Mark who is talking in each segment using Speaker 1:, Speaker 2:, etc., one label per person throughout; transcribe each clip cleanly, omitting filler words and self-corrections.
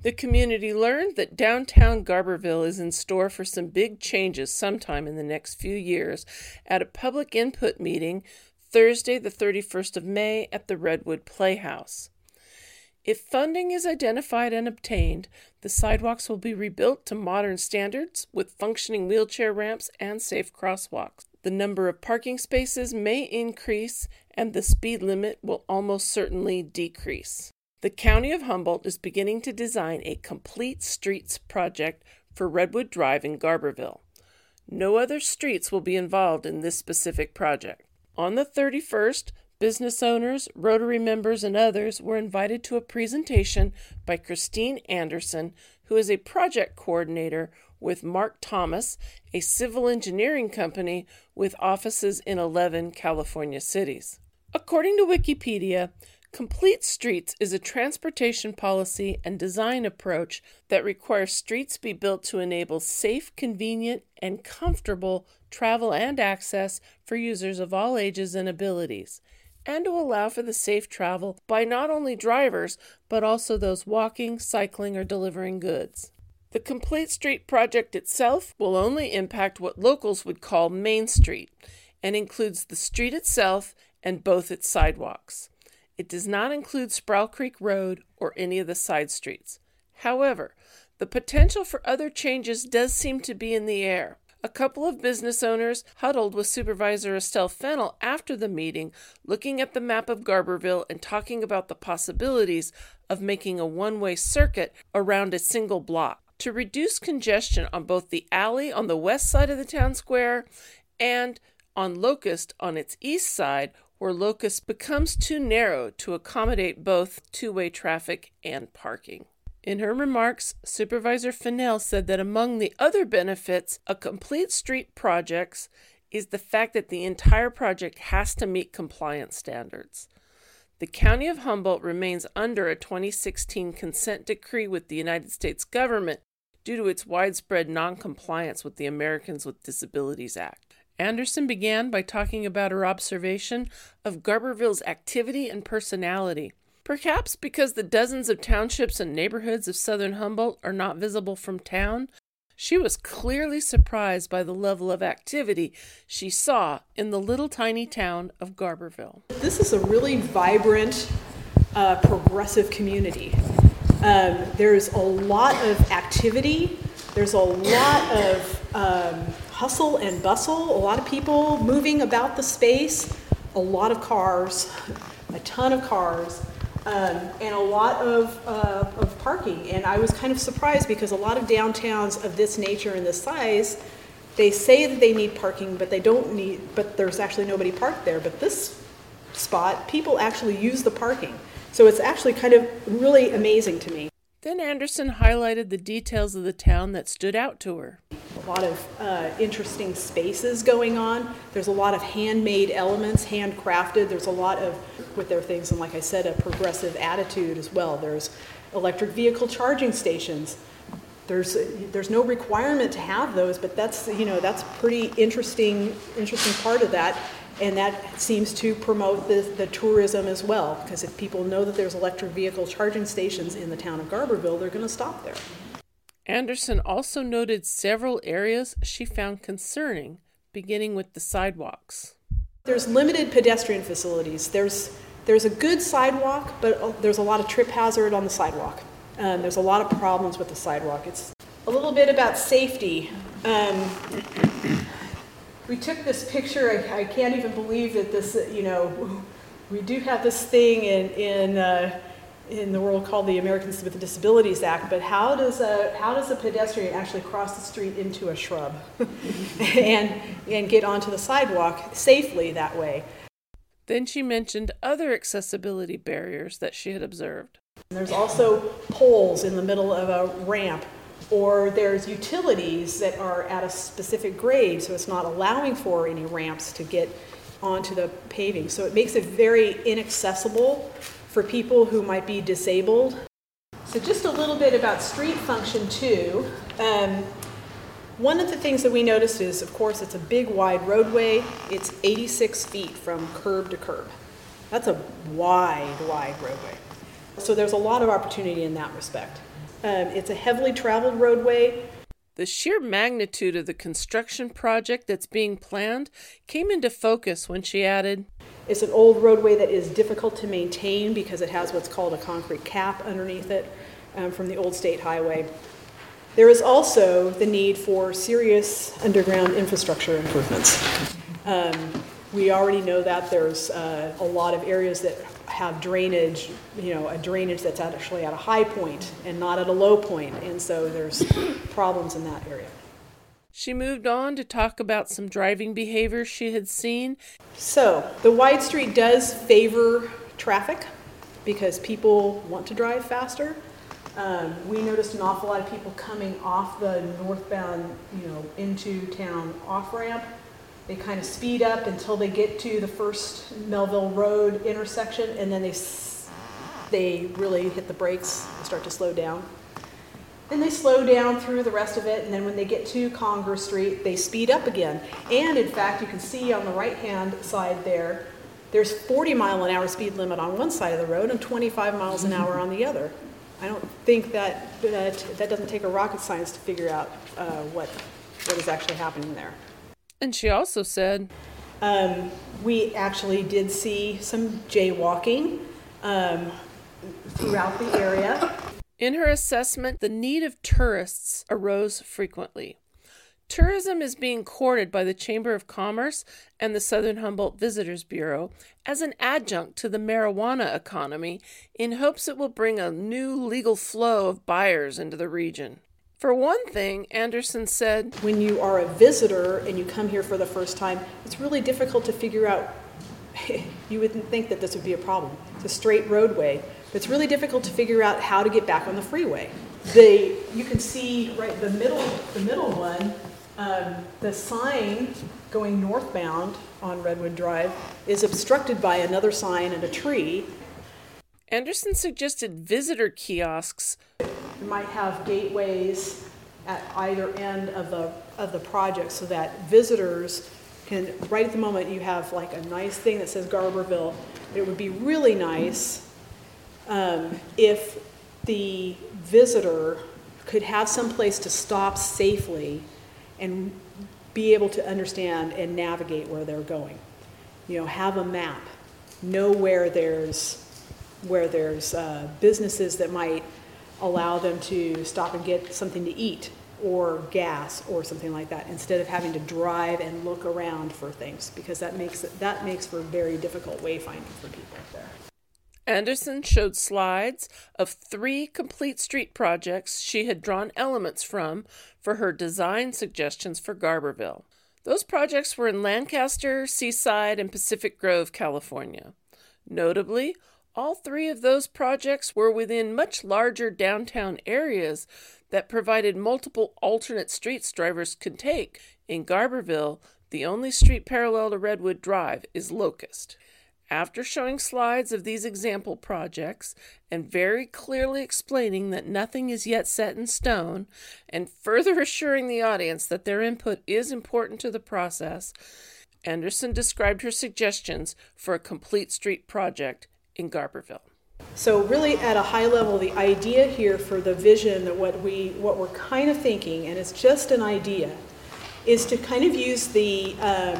Speaker 1: The community learned that downtown Garberville is in store for some big changes sometime in the next few years at a public input meeting Thursday, the 31st of May at the Redwood Playhouse. If funding is identified and obtained, the sidewalks will be rebuilt to modern standards with functioning wheelchair ramps and safe crosswalks. The number of parking spaces may increase and the speed limit will almost certainly decrease. The County of Humboldt is beginning to design a complete streets project for Redwood Drive in Garberville. No other streets will be involved in this specific project. On the 31st, business owners, Rotary members, and others were invited to a presentation by Christine Anderson, who is a project coordinator with Mark Thomas, a civil engineering company with offices in 11 California cities. According to Wikipedia, Complete Streets is a transportation policy and design approach that requires streets be built to enable safe, convenient, and comfortable travel and access for users of all ages and abilities, and to allow for the safe travel by not only drivers, but also those walking, cycling, or delivering goods. The Complete Street project itself will only impact what locals would call Main Street, and includes the street itself and both its sidewalks. It does not include Sproul Creek Road or any of the side streets. However, the potential for other changes does seem to be in the air. A couple of business owners huddled with Supervisor Estelle Fennell after the meeting, looking at the map of Garberville and talking about the possibilities of making a one-way circuit around a single block to reduce congestion on both the alley on the west side of the town square and on Locust on its east side, where Locust becomes too narrow to accommodate both two-way traffic and parking. In her remarks, Supervisor Fennell said that among the other benefits of Complete Street projects is the fact that the entire project has to meet compliance standards. The County of Humboldt remains under a 2016 consent decree with the United States government due to its widespread noncompliance with the Americans with Disabilities Act. Anderson began by talking about her observation of Garberville's activity and personality. Perhaps because the dozens of townships and neighborhoods of southern Humboldt are not visible from town, she was clearly surprised by the level of activity she saw in the little tiny town of Garberville.
Speaker 2: This is a really vibrant, progressive community. There's a lot of activity. There's a lot of hustle and bustle, a lot of people moving about the space, a lot of cars, a ton of cars, and a lot of parking. And I was kind of surprised because a lot of downtowns of this nature and this size, they say that they need parking, but but there's actually nobody parked there. But this spot, people actually use the parking. So it's actually kind of really amazing to me.
Speaker 1: Then Anderson highlighted the details of the town that stood out to her.
Speaker 2: A lot of interesting spaces going on. There's a lot of handmade elements, handcrafted. There's a lot of, with their things, and like I said, a progressive attitude as well. There's electric vehicle charging stations. There's no requirement to have those, but that's pretty interesting part of that. And that seems to promote the tourism as well, because if people know that there's electric vehicle charging stations in the town of Garberville, they're going to stop there.
Speaker 1: Anderson also noted several areas she found concerning, beginning with the sidewalks.
Speaker 2: There's limited pedestrian facilities. There's a good sidewalk, but there's a lot of trip hazard on the sidewalk. There's a lot of problems with the sidewalk. It's a little bit about safety. We took this picture. I can't even believe that this, we do have this thing in the world called the Americans with Disabilities Act, but how does a pedestrian actually cross the street into a shrub and get onto the sidewalk safely that way?
Speaker 1: Then she mentioned other accessibility barriers that she had observed.
Speaker 2: And there's also poles in the middle of a ramp, or there's utilities that are at a specific grade, so it's not allowing for any ramps to get onto the paving. So it makes it very inaccessible for people who might be disabled. So just a little bit about street function too. One of the things that we noticed is, of course, it's a big wide roadway. It's 86 feet from curb to curb. That's a wide roadway. So there's a lot of opportunity in that respect. It's a heavily traveled roadway.
Speaker 1: The sheer magnitude of the construction project that's being planned came into focus when she added,
Speaker 2: It's an old roadway that is difficult to maintain because it has what's called a concrete cap underneath it from the old state highway. There is also the need for serious underground infrastructure improvements. We already know that there's a lot of areas that have drainage, a drainage that's actually at a high point and not at a low point, and so there's problems in that area.
Speaker 1: She moved on to talk about some driving behavior she had seen.
Speaker 2: So, the wide street does favor traffic because people want to drive faster. We noticed an awful lot of people coming off the northbound, into town off-ramp. They kind of speed up until they get to the first Melville Road intersection, and then they really hit the brakes and start to slow down. Then they slow down through the rest of it, and then when they get to Conger Street, they speed up again. And in fact, you can see on the right-hand side there's 40-mile-an-hour speed limit on one side of the road and 25 miles an hour on the other. I don't think that doesn't take a rocket science to figure out what is actually happening there.
Speaker 1: And she also said,
Speaker 2: we actually did see some jaywalking throughout the area.
Speaker 1: In her assessment, the need of tourists arose frequently. Tourism is being courted by the Chamber of Commerce and the Southern Humboldt Visitors Bureau as an adjunct to the marijuana economy in hopes it will bring a new legal flow of buyers into the region. For one thing, Anderson said,
Speaker 2: when you are a visitor and you come here for the first time, it's really difficult to figure out. You wouldn't think that this would be a problem. It's a straight roadway, but it's really difficult to figure out how to get back on the freeway. You can see right the middle one, the sign going northbound on Redwood Drive is obstructed by another sign and a tree.
Speaker 1: Anderson suggested visitor kiosks.
Speaker 2: You might have gateways at either end of the project so that visitors can, right at the moment you have like a nice thing that says Garberville. It would be really nice if the visitor could have some place to stop safely and be able to understand and navigate where they're going. Have a map, know where there's businesses that might allow them to stop and get something to eat or gas or something like that, instead of having to drive and look around for things, because that makes for very difficult wayfinding for people up there.
Speaker 1: Anderson showed slides of 3 complete street projects she had drawn elements from for her design suggestions for Garberville. Those projects were in Lancaster, Seaside, and Pacific Grove, California. Notably, all 3 of those projects were within much larger downtown areas that provided multiple alternate streets drivers could take. In Garberville, the only street parallel to Redwood Drive is Locust. After showing slides of these example projects and very clearly explaining that nothing is yet set in stone, and further assuring the audience that their input is important to the process, Anderson described her suggestions for a complete street project in Garberville.
Speaker 2: So really at a high level, the idea here for the vision, that what we're kind of thinking, and it's just an idea, is to kind of use the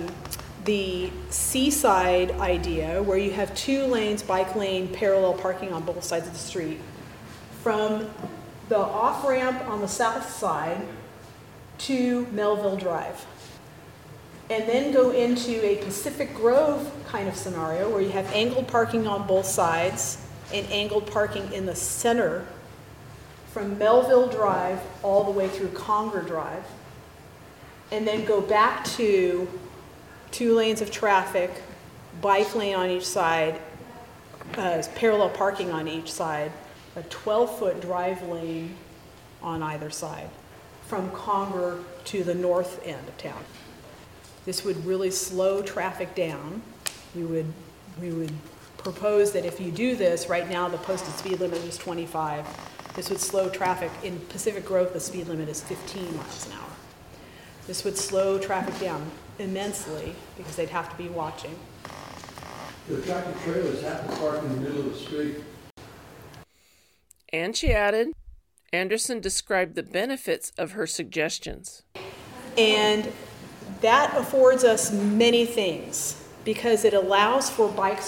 Speaker 2: seaside idea where you have 2 lanes, bike lane, parallel parking on both sides of the street, from the off-ramp on the south side to Melville Drive. And then go into a Pacific Grove kind of scenario where you have angled parking on both sides and angled parking in the center from Melville Drive all the way through Conger Drive, and then go back to 2 lanes of traffic, bike lane on each side, parallel parking on each side, a 12-foot drive lane on either side from Conger to the north end of town. This would really slow traffic down. We would propose that if you do this, right now the posted speed limit is 25. This would slow traffic. In Pacific Grove, the speed limit is 15 miles an hour. This would slow traffic down immensely because they'd have to be watching.
Speaker 3: The tractor trailers have to park in the middle of the street.
Speaker 1: And she added, Anderson described the benefits of her suggestions.
Speaker 2: And that affords us many things because it allows for bike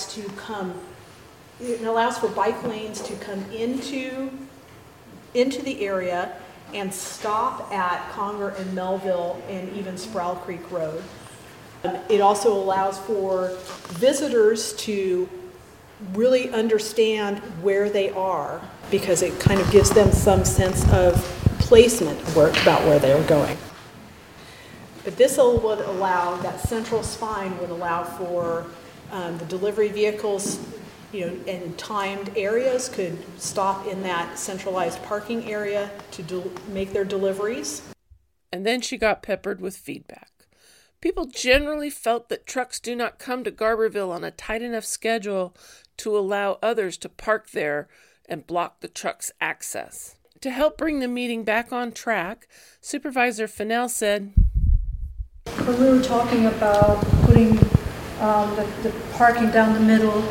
Speaker 2: lanes to come into the area and stop at Conger and Melville and even Sproul Creek Road. It also allows for visitors to really understand where they are because it kind of gives them some sense of placement about where they're going. But this would allow, that central spine would allow for the delivery vehicles, in timed areas could stop in that centralized parking area to make their deliveries.
Speaker 1: And then she got peppered with feedback. People generally felt that trucks do not come to Garberville on a tight enough schedule to allow others to park there and block the truck's access. To help bring the meeting back on track, Supervisor Fennell said,
Speaker 4: when we were talking about putting the parking down the middle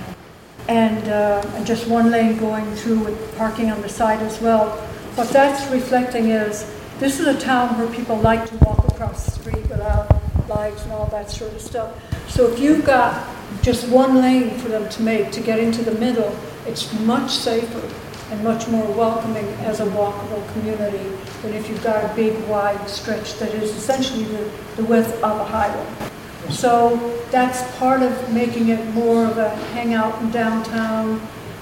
Speaker 4: and just one lane going through with parking on the side as well, what that's reflecting is this is a town where people like to walk across the street without lights and all that sort of stuff. So if you've got just one lane for them to get into the middle, it's much safer and much more welcoming as a walkable community than if you've got a big wide stretch that is essentially the width of a highway. So that's part of making it more of a hangout in downtown,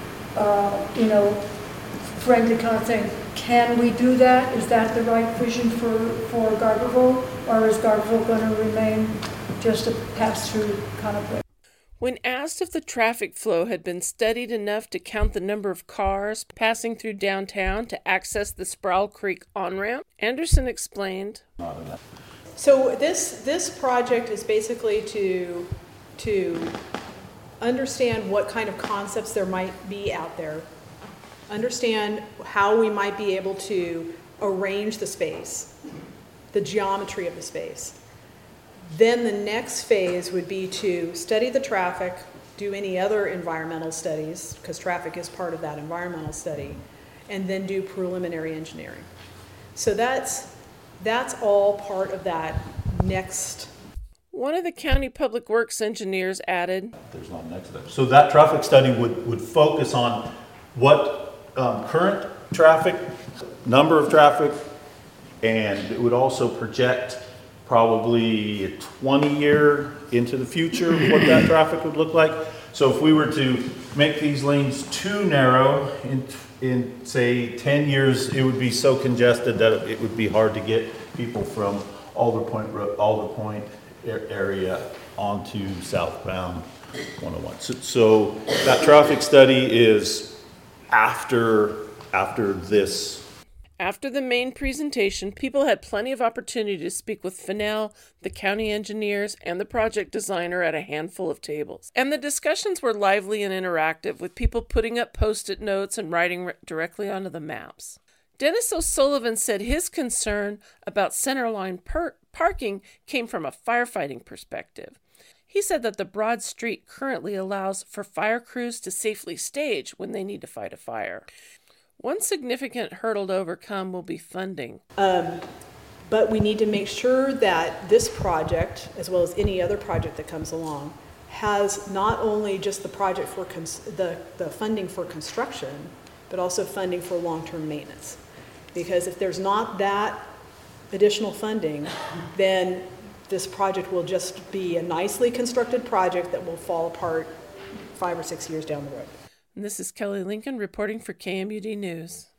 Speaker 4: friendly kind of thing. Can we do that? Is that the right vision for Garberville? Or is Garberville going to remain just a pass-through kind of place?
Speaker 1: When asked if the traffic flow had been studied enough to count the number of cars passing through downtown to access the Sproul Creek on-ramp, Anderson explained,
Speaker 2: So this project is basically to understand what kind of concepts there might be out there, understand how we might be able to arrange the space, the geometry of the space. Then the next phase would be to study the traffic, do any other environmental studies, because traffic is part of that environmental study, and then do preliminary engineering. So that's all part of that next.
Speaker 1: One of the county public works engineers added,
Speaker 5: There's not next to that. So that traffic study would focus on what current traffic, number of traffic, and it would also project probably a 20-year into the future what that traffic would look like. So if we were to make these lanes too narrow in say 10 years, it would be so congested that it would be hard to get people from Alder Point area onto southbound 101. So that traffic study is after this.
Speaker 1: After the main presentation, people had plenty of opportunity to speak with Fennell, the county engineers, and the project designer at a handful of tables. And the discussions were lively and interactive, with people putting up post-it notes and writing directly onto the maps. Dennis O'Sullivan said his concern about centerline parking came from a firefighting perspective. He said that the broad street currently allows for fire crews to safely stage when they need to fight a fire. One significant hurdle to overcome will be funding.
Speaker 2: But we need to make sure that this project, as well as any other project that comes along, has not only just the project for the funding for construction, but also funding for long-term maintenance. Because if there's not that additional funding, then this project will just be a nicely constructed project that will fall apart 5 or 6 years down the road.
Speaker 1: And this is Kelly Lincoln reporting for KMUD News.